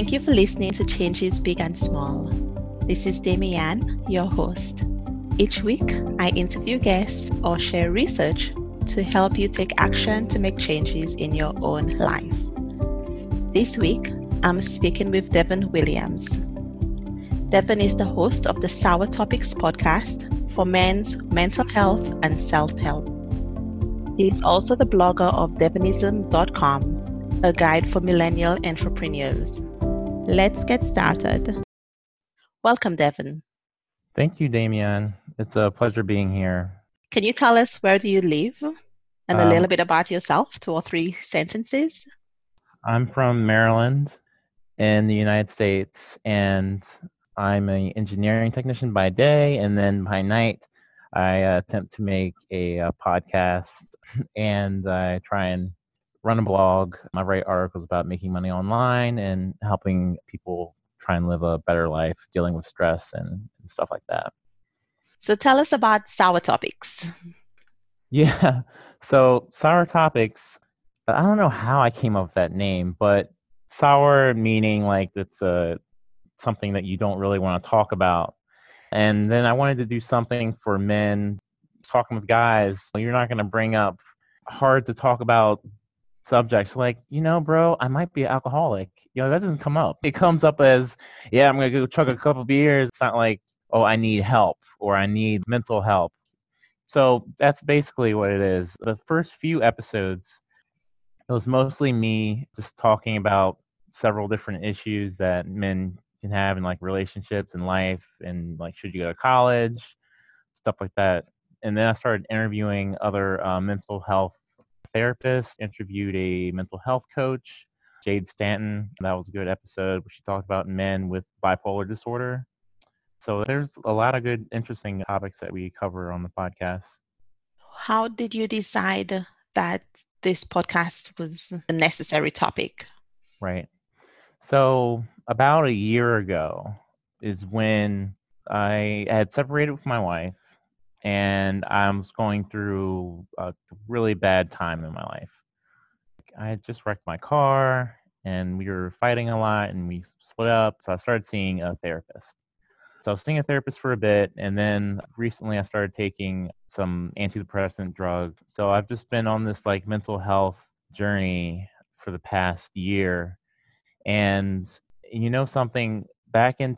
Thank you for listening to Changes Big and Small. This is Damian, your host. Each week, I interview guests or share research to help you take action to make changes in your own life. This week, I'm speaking with Devon Williams. Devon is the host of the Sour Topics podcast for men's mental health and self-help. He is also the blogger of Devonism.com, a guide for millennial entrepreneurs. Let's get started. Welcome, Devon. Thank you, Damian. It's a pleasure being here. Can you tell us where do you live and a little bit about yourself, 2 or 3 sentences? I'm from Maryland in the United States, and I'm an engineering technician by day, and then by night, I attempt to make a podcast, and I try and run a blog. I write articles about making money online and helping people try and live a better life, dealing with stress and stuff like that. So tell us about Sour Topics. Yeah, so Sour Topics, I don't know how I came up with that name, but sour meaning like it's something that you don't really want to talk about. And then I wanted to do something for men. Talking with guys, you're not going to bring up hard to talk about subjects like, bro, I might be an alcoholic. That doesn't come up. It comes up as, yeah, I'm going to go chug a couple beers. It's not like, oh, I need help or I need mental help. So that's basically what it is. The first few episodes, it was mostly me just talking about several different issues that men can have in like relationships and life and like, should you go to college, stuff like that. And then I started interviewing other mental health therapists, interviewed a mental health coach, Jade Stanton. That was a good episode where she talked about men with bipolar disorder. So there's a lot of good, interesting topics that we cover on the podcast. How did you decide that this podcast was a necessary topic? Right. So about a year ago is when I had separated with my wife, and I was going through a really bad time in my life. I had just wrecked my car, and we were fighting a lot, and we split up. So I started seeing a therapist. So I was seeing a therapist for a bit, and then recently I started taking some antidepressant drugs. So I've just been on this like mental health journey for the past year. And something, back in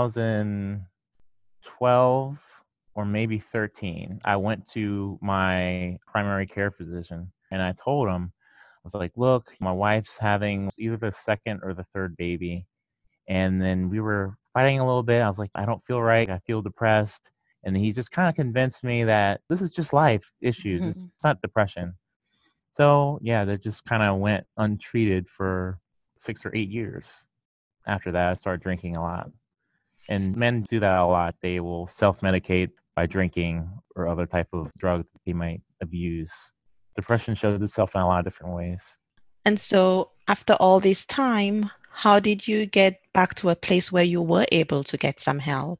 2012 or maybe 13, I went to my primary care physician and I told him, I was like, look, my wife's having either the second or the third baby. And then we were fighting a little bit. I was like, I don't feel right. I feel depressed. And he just kind of convinced me that this is just life issues. It's not depression. So yeah, that just kind of went untreated for 6 or 8 years. After that, I started drinking a lot. And men do that a lot. They will self-medicate by drinking or other type of drug that they might abuse. Depression shows itself in a lot of different ways. And so after all this time, how did you get back to a place where you were able to get some help?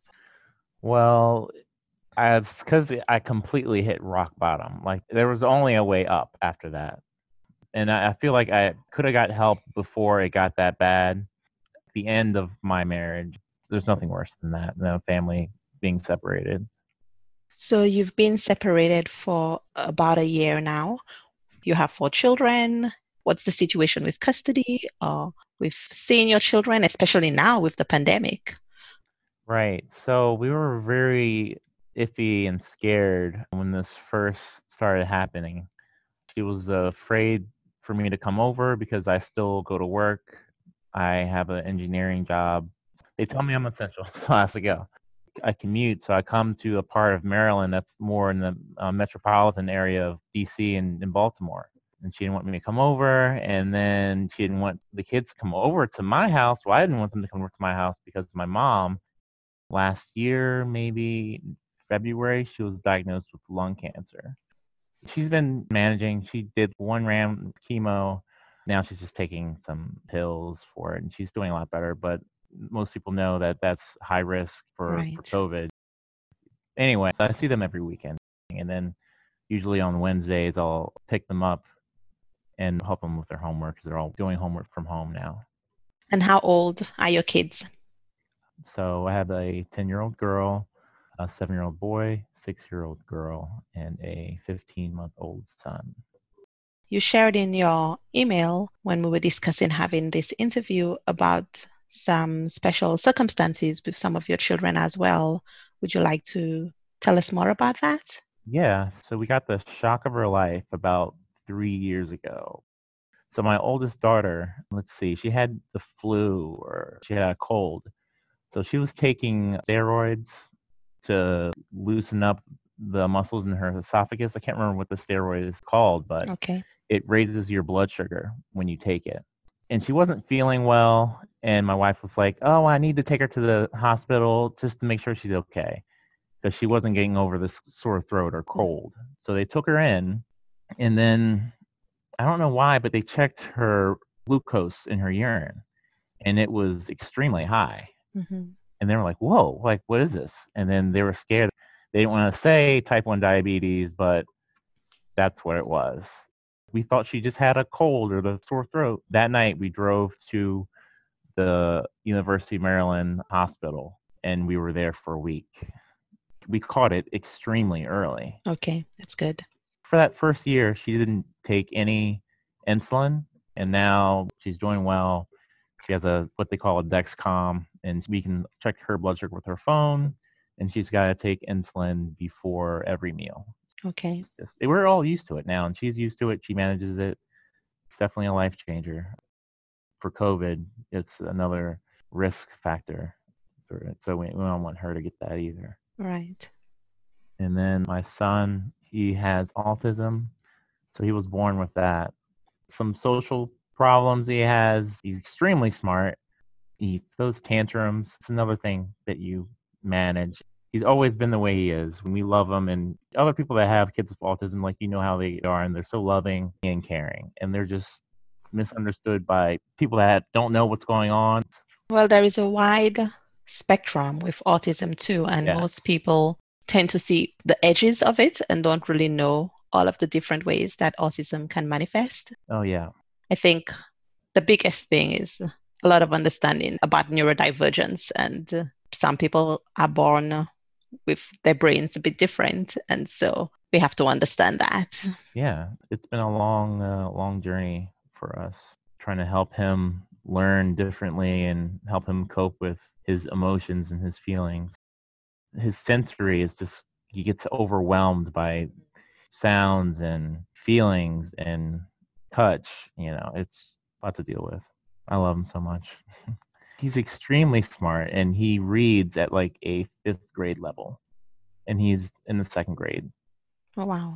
Well, it's because I completely hit rock bottom. Like, there was only a way up after that. And I feel like I could have got help before it got that bad. At the end of my marriage, there's nothing worse than that, a family being separated. So you've been separated for about a year now. You have 4 children. What's the situation with custody or with seeing your children, especially now with the pandemic? Right. So we were very iffy and scared when this first started happening. She was afraid for me to come over because I still go to work. I have an engineering job. They tell me I'm essential, so I have to go. I commute, so I come to a part of Maryland that's more in the metropolitan area of DC and in Baltimore. And she didn't want me to come over, and then she didn't want the kids to come over to my house. Well, I didn't want them to come over to my house because my mom, last year, maybe February, she was diagnosed with lung cancer. She's been managing. She did 1 round chemo. Now she's just taking some pills for it, and she's doing a lot better. But most people know that that's high risk for COVID. Anyway, I see them every weekend. And then usually on Wednesdays, I'll pick them up and help them with their homework because they're all doing homework from home now. And how old are your kids? So I have a 10-year-old girl, a 7-year-old boy, 6-year-old girl, and a 15-month-old son. You shared in your email when we were discussing having this interview about some special circumstances with some of your children as well. Would you like to tell us more about that? Yeah, so we got the shock of her life about 3 years ago. So my oldest daughter, let's see, she had the flu or she had a cold. So she was taking steroids to loosen up the muscles in her esophagus. I can't remember what the steroid is called, but Okay. it raises your blood sugar when you take it. And she wasn't feeling well. And my wife was like, oh, I need to take her to the hospital just to make sure she's okay because she wasn't getting over this sore throat or cold. So they took her in. And then I don't know why, but they checked her glucose in her urine and it was extremely high. Mm-hmm. And they were like, whoa, like, what is this? And then they were scared. They didn't want to say type 1 diabetes, but that's what it was. We thought she just had a cold or the sore throat. That night, we drove to the University of Maryland hospital and we were there for a week. We caught it extremely early. Okay, that's good. For that first year, she didn't take any insulin, and now she's doing well. She has a what they call a Dexcom, and we can check her blood sugar with her phone. And she's got to take insulin before every meal. Okay. We're all used to it now, and she's used to it. She manages it. It's definitely a life changer. For COVID, it's another risk factor for it, so we don't want her to get that either. Right. And then my son, he has autism, so he was born with that. Some social problems he has. He's extremely smart. He throws tantrums. It's another thing that you manage. He's always been the way he is. We love him, and other people that have kids with autism, like, you know how they are, and they're so loving and caring, and they're just misunderstood by people that don't know what's going on. Well, there is a wide spectrum with autism too, and Yeah. most people tend to see the edges of it and don't really know all of the different ways that autism can manifest. Oh, yeah. I think the biggest thing is a lot of understanding about neurodivergence, and some people are born with their brains a bit different, and so we have to understand that. Yeah, it's been a long journey for us, trying to help him learn differently and help him cope with his emotions and his feelings. His sensory is just, he gets overwhelmed by sounds and feelings and touch. It's a lot to deal with. I love him so much. He's extremely smart and he reads at like a 5th grade level, and he's in the 2nd grade. Oh, wow.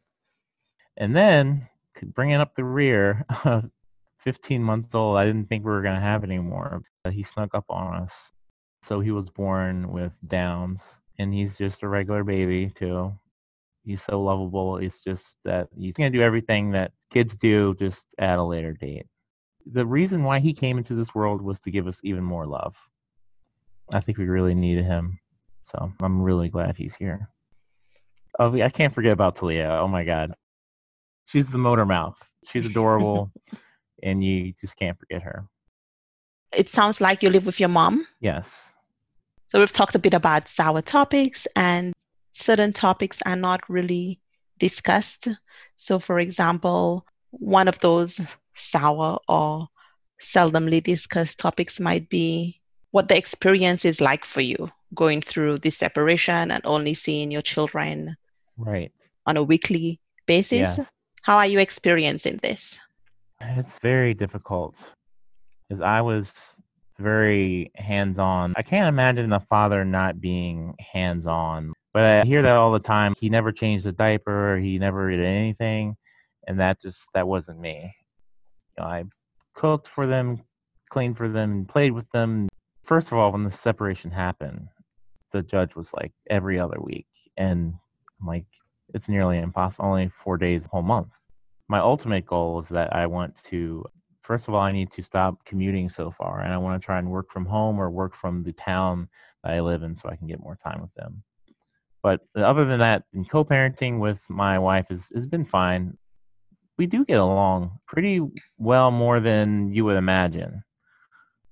And then, bringing up the rear, 15 months old, I didn't think we were going to have it anymore. He snuck up on us. So he was born with Downs, and he's just a regular baby, too. He's so lovable. It's just that he's going to do everything that kids do, just at a later date. The reason why he came into this world was to give us even more love. I think we really needed him. So I'm really glad he's here. Oh, I can't forget about Talia. Oh, my God. She's the motor mouth. She's adorable, and you just can't forget her. It sounds like you live with your mom. Yes. So we've talked a bit about sour topics, and certain topics are not really discussed. So, for example, one of those sour or seldomly discussed topics might be what the experience is like for you going through this separation and only seeing your children Right. on a weekly basis. Yes. How are you experiencing this? It's very difficult because I was very hands-on. I can't imagine a father not being hands-on, but I hear that all the time. He never changed a diaper. He never did anything. And that wasn't me. I cooked for them, cleaned for them, played with them. First of all, when the separation happened, the judge was like every other week. And I'm like, it's nearly impossible. Only 4 days, a whole month. My ultimate goal is that first of all, I need to stop commuting so far. And I want to try and work from home or work from the town that I live in so I can get more time with them. But other than that, co-parenting with my wife has been fine. We do get along pretty well, more than you would imagine.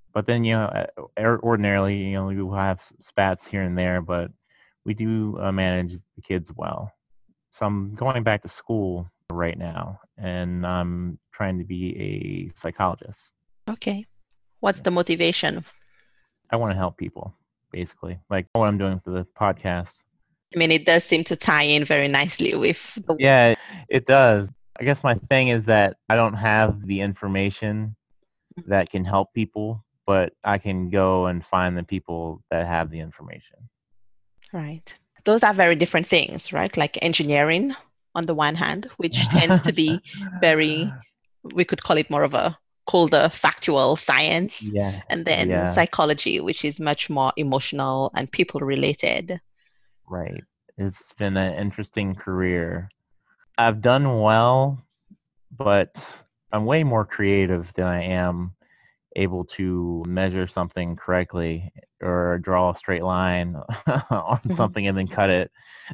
But then, ordinarily, we will have spats here and there, but we do manage the kids well. So I'm going back to school right now, and I'm trying to be a psychologist. Okay. What's the motivation? I want to help people, basically, like what I'm doing for the podcast. I mean, it does seem to tie in very nicely with the. Yeah, it does. I guess my thing is that I don't have the information that can help people, but I can go and find the people that have the information. Right. Those are very different things, right? Like engineering on the one hand, which tends to be very, we could call it more of a colder factual science. Yeah. And then Yeah. psychology, which is much more emotional and people related. Right. It's been an interesting career. I've done well, but I'm way more creative than I am able to measure something correctly or draw a straight line on something and then cut it.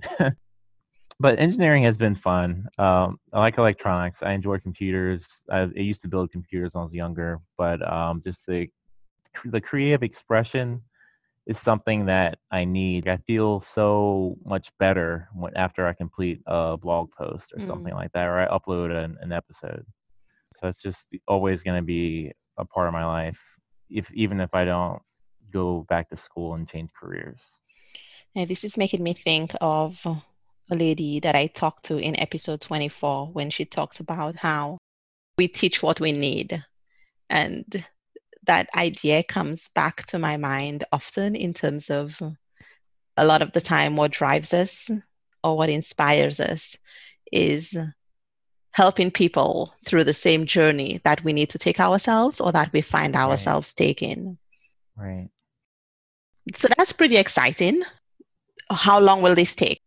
But engineering has been fun. I like electronics. I enjoy computers. I used to build computers when I was younger, but just the creative expression is something that I need. I feel so much better after I complete a blog post or something like that, or I upload an episode. So it's just always going to be a part of my life, even if I don't go back to school and change careers. And this is making me think of a lady that I talked to in episode 24 when she talked about how we teach what we need. And that idea comes back to my mind often in terms of a lot of the time what drives us or what inspires us is helping people through the same journey that we need to take ourselves or that we find ourselves taking. Right. So that's pretty exciting. How long will this take?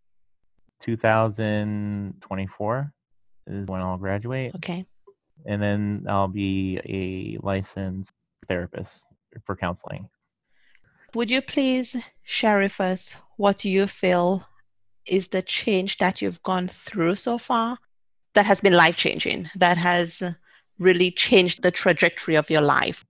2024 is when I'll graduate. Okay. And then I'll be a licensed therapist for counseling. Would you please share with us what you feel is the change that you've gone through so far that has been life-changing, that has really changed the trajectory of your life?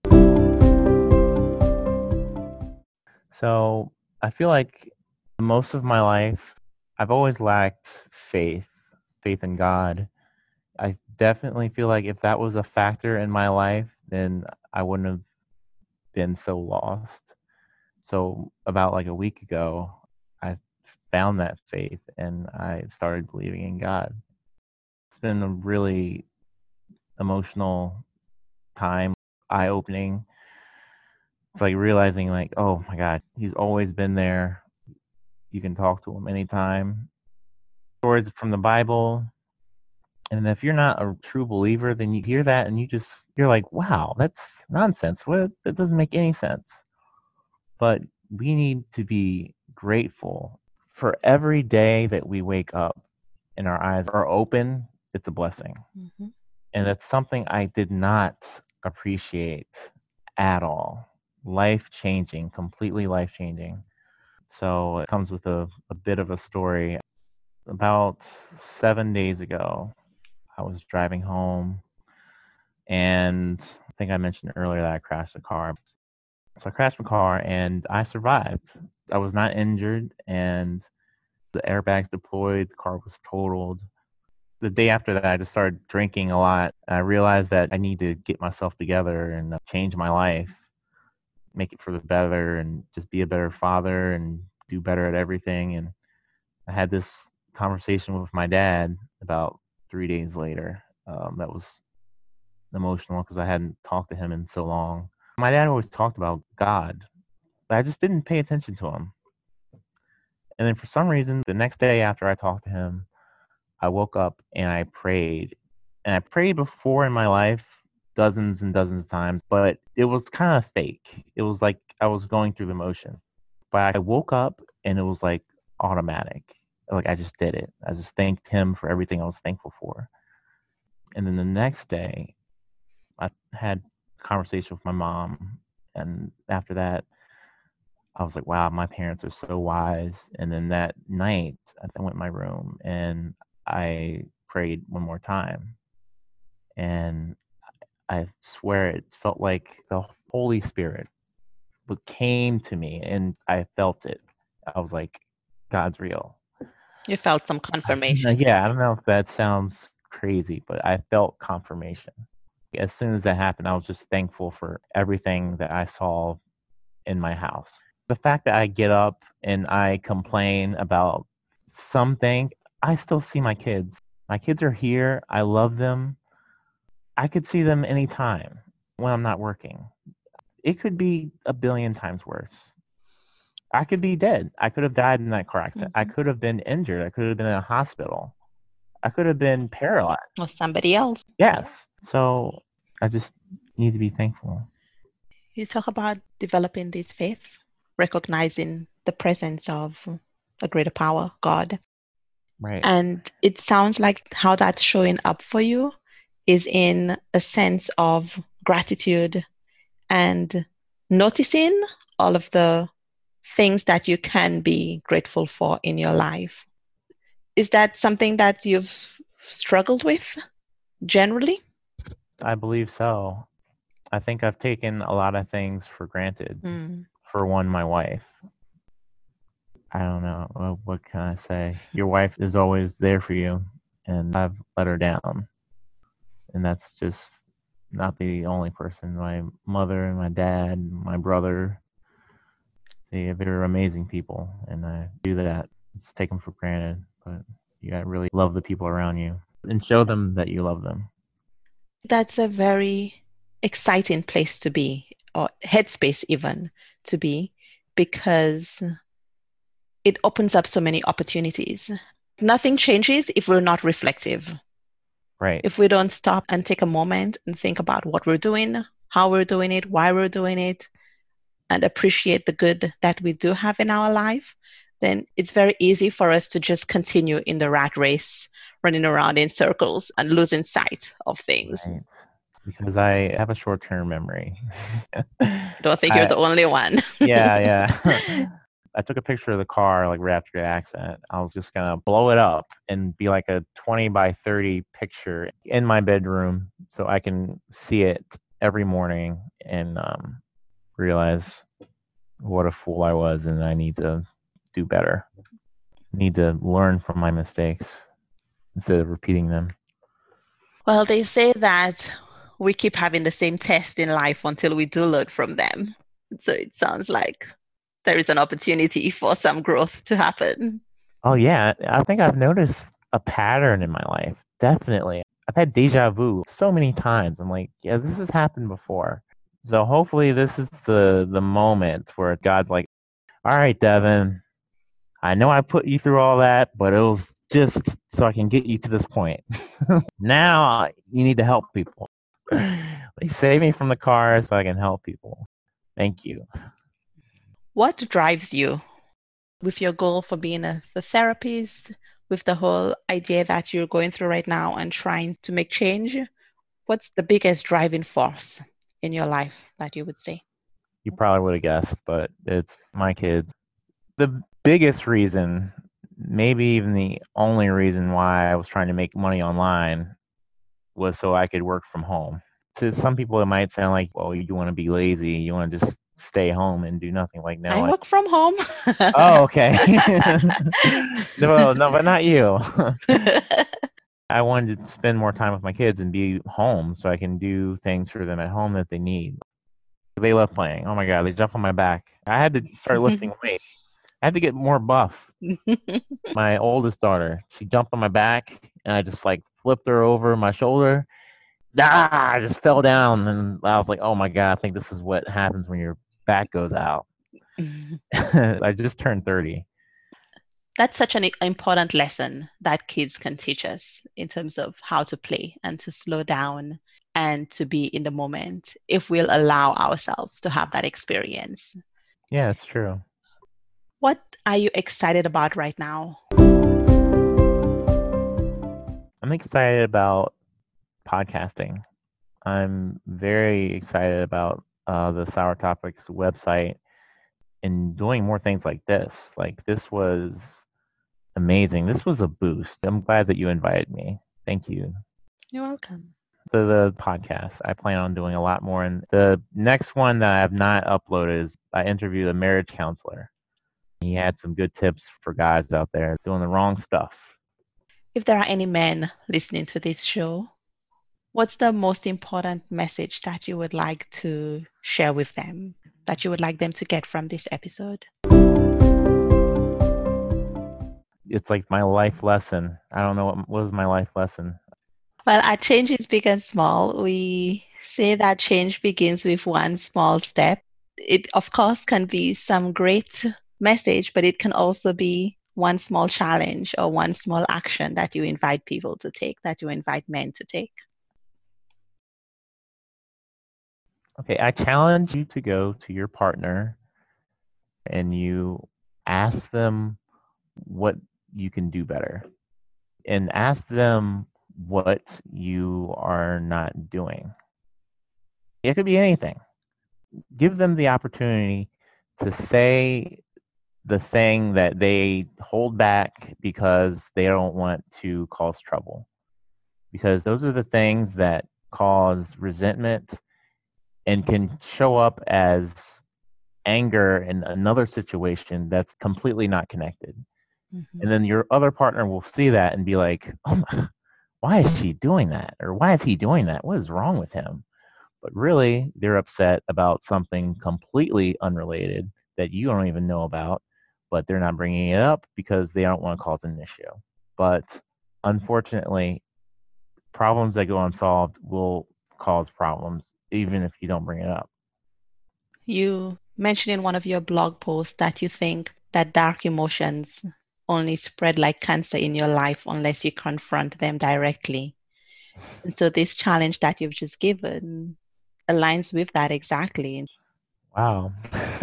So I feel like most of my life, I've always lacked faith in God. I definitely feel like if that was a factor in my life, then I wouldn't have been so lost. So about like a week ago, I found that faith and I started believing in God. It's been a really emotional time, eye-opening. It's like realizing like, oh my God, he's always been there. You can talk to him anytime. Stories from the Bible. And if you're not a true believer, then you hear that and you're like, wow, that's nonsense. That doesn't make any sense. But we need to be grateful for every day that we wake up and our eyes are open. It's a blessing. Mm-hmm. And that's something I did not appreciate at all. Life changing, completely life changing. So it comes with a bit of a story. About 7 days ago, I was driving home, and I think I mentioned earlier that I crashed a car. So I crashed my car and I survived. I was not injured, and the airbags deployed, the car was totaled. The day after that, I just started drinking a lot. I realized that I need to get myself together and change my life, make it for the better, and just be a better father and do better at everything. And I had this conversation with my dad about 3 days later. That was emotional because I hadn't talked to him in so long. My dad always talked about God, but I just didn't pay attention to him. And then for some reason, the next day after I talked to him, I woke up and I prayed. And I prayed before in my life dozens and dozens of times, but it was kind of fake. It was like I was going through the motion. But I woke up and it was like automatic. Like I just did it. I just thanked him for everything I was thankful for. And then the next day, I had a conversation with my mom. And after that, I was like, wow, my parents are so wise. And then that night, I went in my room and I prayed one more time. And I swear it felt like Holy Spirit came to me and I felt it. I was like, God's real. You felt some confirmation. Yeah, I don't know if that sounds crazy, but I felt confirmation. As soon as that happened, I was just thankful for everything that I saw in my house. The fact that I get up and I complain about something, I still see my kids. My kids are here. I love them. I could see them anytime when I'm not working. It could be a billion times worse. I could be dead. I could have died in that car accident. I could have been injured. I could have been in a hospital. I could have been paralyzed. Or somebody else. Yes. So I just need to be thankful. You talk about developing this faith, recognizing the presence of a greater power, God. Right. And it sounds like how that's showing up for you is in a sense of gratitude and noticing all of the things that you can be grateful for in your life. Is that something that you've struggled with generally? I believe so. I think I've taken a lot of things for granted. For one, my wife. I don't know. What can I say? Your wife is always there for you, and I've let her down. And that's just not the only person. My mother and my dad, my brother, they're amazing people, and I do that. It's taken for granted, but you gotta really love the people around you and show them that you love them. That's a very exciting place to be, or headspace even to be, because it opens up so many opportunities. Nothing changes if we're not reflective. Right. If we don't stop and take a moment and think about what we're doing, how we're doing it, why we're doing it, and appreciate the good that we do have in our life, then it's very easy for us to just continue in the rat race, running around in circles and losing sight of things. Right. Because I have a short-term memory. I don't think you're the only one. Yeah. I took a picture of the car like right after the accident. I was just gonna blow it up and be like a 20 by 30 picture in my bedroom so I can see it every morning and realize what a fool I was and I need to do better. Need to learn from my mistakes instead of repeating them. Well, they say that we keep having the same test in life until we do learn from them. So it sounds like there is an opportunity for some growth to happen. Oh, yeah. I think I've noticed a pattern in my life. Definitely. I've had deja vu so many times. I'm like, yeah, this has happened before. So hopefully this is the moment where God's like, all right, Devin, I know I put you through all that, but it was just so I can get you to this point. Now you need to help people. Like, save me from the car so I can help people. Thank you. What drives you with your goal for being a therapist, with the whole idea that you're going through right now and trying to make change? What's the biggest driving force in your life that you would say? You probably would have guessed, but it's my kids. The biggest reason, maybe even the only reason why I was trying to make money online was so I could work from home. To some people, it might sound like, well, you want to be lazy. You want to just stay home and do nothing. Like, no. I work from home. Oh, okay. No, but not you. I wanted to spend more time with my kids and be home so I can do things for them at home that they need. They love playing. Oh my God, they jump on my back. I had to start lifting weights. I had to get more buff. My oldest daughter, she jumped on my back and I just like flipped her over my shoulder. I just fell down and I was like, oh my God, I think this is what happens when your back goes out. I just turned 30. That's such an important lesson that kids can teach us in terms of how to play and to slow down and to be in the moment if we'll allow ourselves to have that experience. Yeah, it's true. What are you excited about right now? I'm excited about podcasting. I'm very excited about the Sour Topics website and doing more things like this. Like, this was amazing. This was a boost. I'm glad that you invited me. Thank you. You're welcome. The podcast. I plan on doing a lot more. And the next one that I have not uploaded is I interviewed a marriage counselor. He had some good tips for guys out there doing the wrong stuff. If there are any men listening to this show, what's the most important message that you would like to share with them, that you would like them to get from this episode? It's like my life lesson. I don't know what was my life lesson. Well, at Change is Big and Small, we say that change begins with one small step. It, of course, can be some great message, but it can also be one small challenge or one small action that you invite people to take, that you invite men to take. Okay, I challenge you to go to your partner and you ask them what you can do better and ask them what you are not doing. It could be anything. Give them the opportunity to say the thing that they hold back because they don't want to cause trouble. Because those are the things that cause resentment and can show up as anger in another situation that's completely not connected. Mm-hmm. And then your other partner will see that and be like, oh my, why is she doing that? Or why is he doing that? What is wrong with him? But really, they're upset about something completely unrelated that you don't even know about, but they're not bringing it up because they don't want to cause an issue. But unfortunately, problems that go unsolved will cause problems, even if you don't bring it up. You mentioned in one of your blog posts that you think that dark emotions only spread like cancer in your life unless you confront them directly. And so this challenge that you've just given aligns with that exactly. Wow.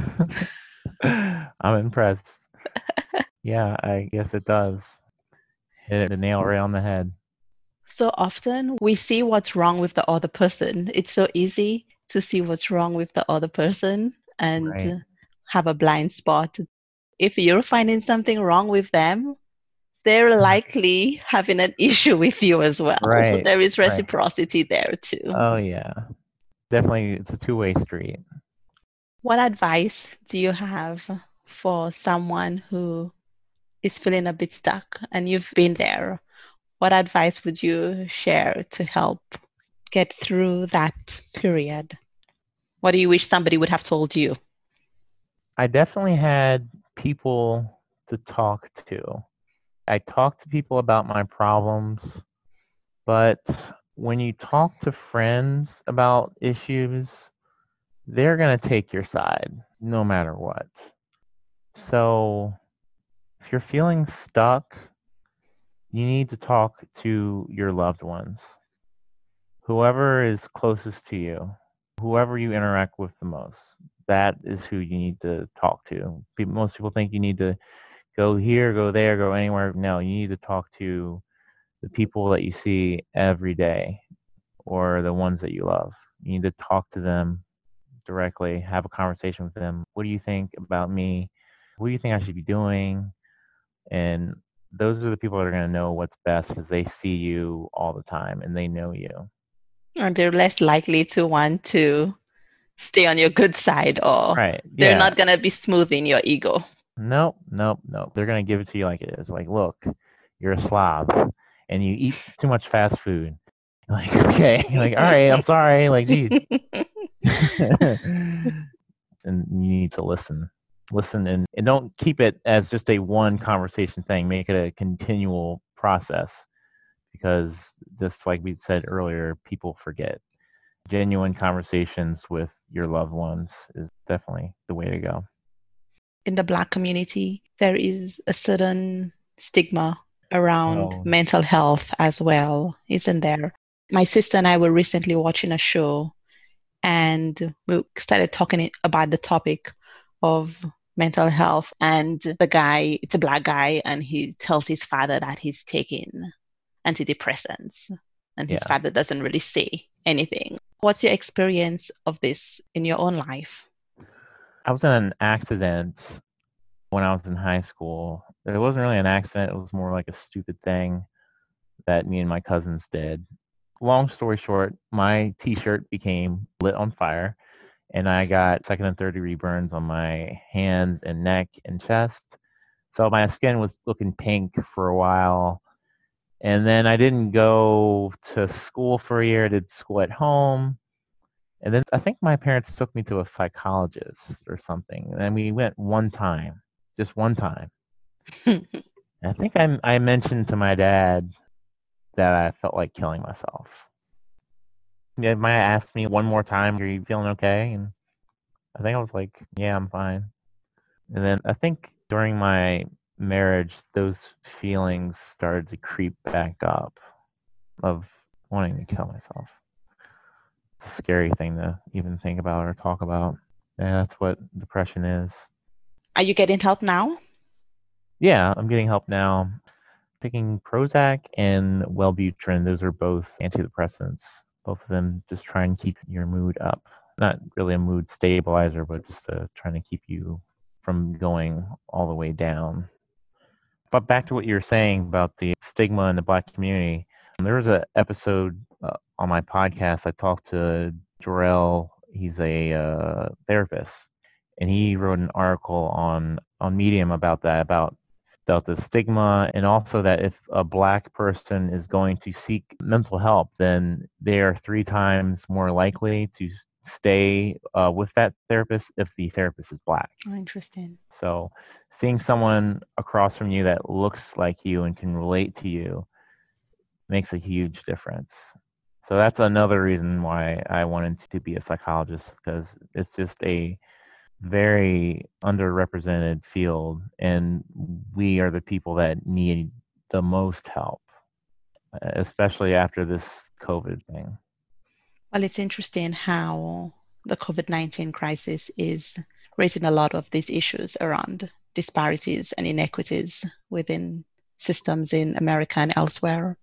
I'm impressed. Yeah, I guess it does. Hit the nail right on the head. So often we see what's wrong with the other person. It's so easy to see what's wrong with the other person and Right. have a blind spot. If you're finding something wrong with them, they're likely having an issue with you as well. Right. There is Right. reciprocity there too. Oh, yeah. Definitely, it's a two-way street. What advice do you have for someone who is feeling a bit stuck and you've been there? What advice would you share to help get through that period? What do you wish somebody would have told you? I definitely had people to talk to. I talked to people about my problems, but when you talk to friends about issues, they're going to take your side no matter what. So if you're feeling stuck, you need to talk to your loved ones, whoever is closest to you, whoever you interact with the most. That is who you need to talk to. Most people think you need to go here, go there, go anywhere. No, you need to talk to the people that you see every day or the ones that you love. You need to talk to them directly, have a conversation with them. What do you think about me? What do you think I should be doing? And those are the people that are going to know what's best because they see you all the time and they know you. And they're less likely to want to stay on your good side, or Right. they're Yeah. not going to be smoothing your ego. Nope. Nope. Nope. They're going to give it to you like it is. Like, look, you're a slob and you eat too much fast food. Like, okay. Like, all right. I'm sorry. Like, geez. And you need to listen and don't keep it as just a one conversation thing. Make it a continual process because just like we said earlier, people forget. Genuine conversations with your loved ones is definitely the way to go. In the Black community, there is a certain stigma around mental health as well, isn't there? My sister and I were recently watching a show and we started talking about the topic of mental health. And the guy, it's a Black guy, and he tells his father that he's taking antidepressants, and his father doesn't really say anything. What's your experience of this in your own life? I was in an accident when I was in high school. It wasn't really an accident. It was more like a stupid thing that me and my cousins did. long story short, my t-shirt became lit on fire and I got second and third degree burns on my hands and neck and chest. So my skin was looking pink for a while. And then I didn't go to school for a year. I did school at home. And then I think my parents took me to a psychologist or something. And we went one time, just one time. And I think I mentioned to my dad that I felt like killing myself. Yeah, Maya asked me one more time, "Are you feeling okay?" And I think I was like, "Yeah, I'm fine." And then I think during my marriage, those feelings started to creep back up of wanting to kill myself. It's a scary thing to even think about or talk about. Yeah, that's what depression is. Are you getting help now? Yeah, I'm getting help now. Taking Prozac and Wellbutrin. Those are both antidepressants. Both of them just try and keep your mood up. Not really a mood stabilizer, but just trying to keep you from going all the way down. But back to what you were saying about the stigma in the Black community, there was an episode on my podcast. I talked to Jarrell. He's a therapist, and he wrote an article on Medium about that, about the stigma, and also that if a Black person is going to seek mental help, then they are 3 times more likely to stay with that therapist if the therapist is Black. Oh, interesting. So seeing someone across from you that looks like you and can relate to you makes a huge difference. So that's another reason why I wanted to be a psychologist, because it's just a very underrepresented field, and we are the people that need the most help, especially after this COVID thing. Well, it's interesting how the COVID-19 crisis is raising a lot of these issues around disparities and inequities within systems in America and elsewhere.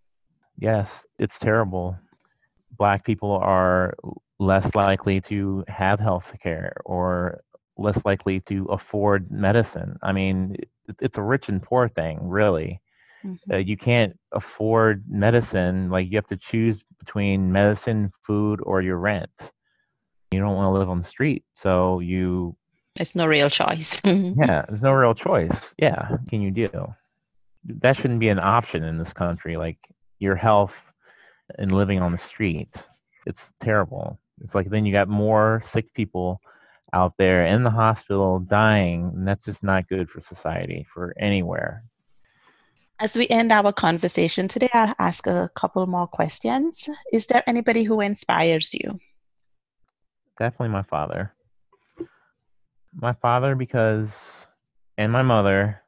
Yes, it's terrible. Black people are less likely to have health care or less likely to afford medicine. I mean, it's a rich and poor thing, really. Mm-hmm. You can't afford medicine. Like, you have to choose between medicine, food, or your rent. You don't want to live on the street, so There's no real choice. yeah, there's no real choice. Yeah, what can you do? That shouldn't be an option in this country. Like, your health and living on the street, it's terrible. It's like then you got more sick people out there in the hospital dying, and that's just not good for society, for anywhere. As we end our conversation today, I'll ask a couple more questions. Is there anybody who inspires you? Definitely my father. My father, because, and my mother.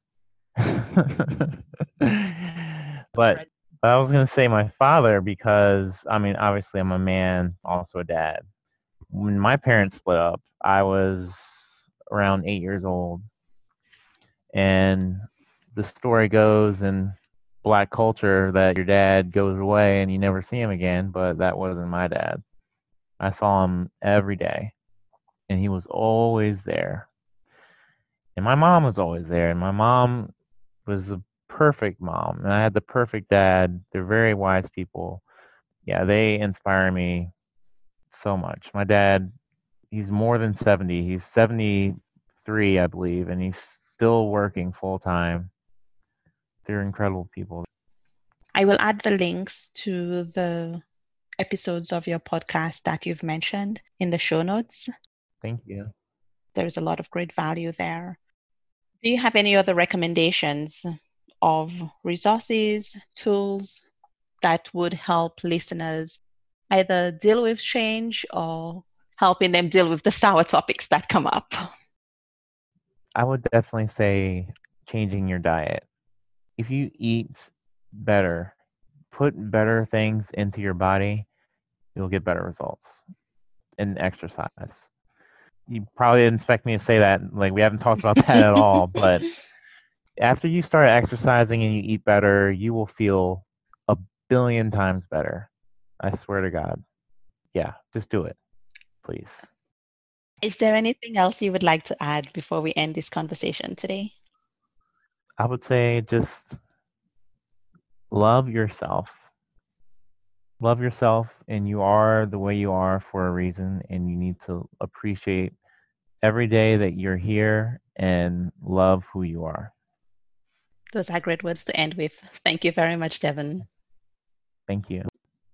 But I was going to say my father because, I mean, obviously I'm a man, also a dad. When my parents split up, I was around 8 years old. And the story goes in Black culture that your dad goes away and you never see him again, but that wasn't my dad. I saw him every day, and he was always there. And my mom was always there, and my mom was a perfect mom, and I had the perfect dad. They're very wise people. Yeah, they inspire me so much. My dad, he's more than 70. He's 73, I believe, and he's still working full time. They're incredible people. I will add the links to the episodes of your podcast that you've mentioned in the show notes. Thank you. There's a lot of great value there. Do you have any other recommendations of resources, tools that would help listeners either deal with change or helping them deal with the sour topics that come up? I would definitely say changing your diet. If you eat better, put better things into your body, you'll get better results. And exercise. You probably didn't expect me to say that. Like, we haven't talked about that at all. But after you start exercising and you eat better, you will feel a billion times better. I swear to God. Yeah, just do it, please. Is there anything else you would like to add before we end this conversation today? I would say just love yourself. love yourself, and you are the way you are for a reason, and you need to appreciate every day that you're here and love who you are. Those are great words to end with. Thank you very much, Devin. Thank you.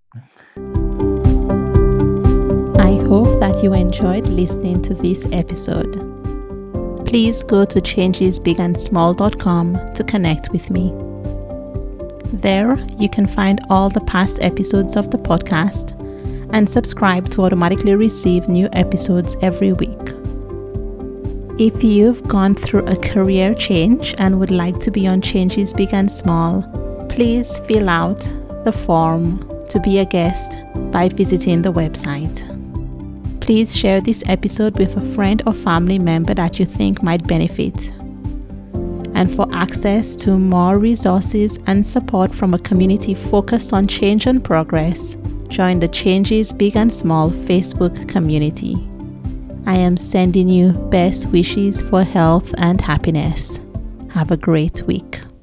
I hope that you enjoyed listening to this episode. Please go to changesbigandsmall.com to connect with me. There, you can find all the past episodes of the podcast and subscribe to automatically receive new episodes every week. If you've gone through a career change and would like to be on Changes Big and Small, please fill out the form to be a guest by visiting the website. Please share this episode with a friend or family member that you think might benefit. And for access to more resources and support from a community focused on change and progress, join the Changes Big and Small Facebook community. I am sending you best wishes for health and happiness. Have a great week.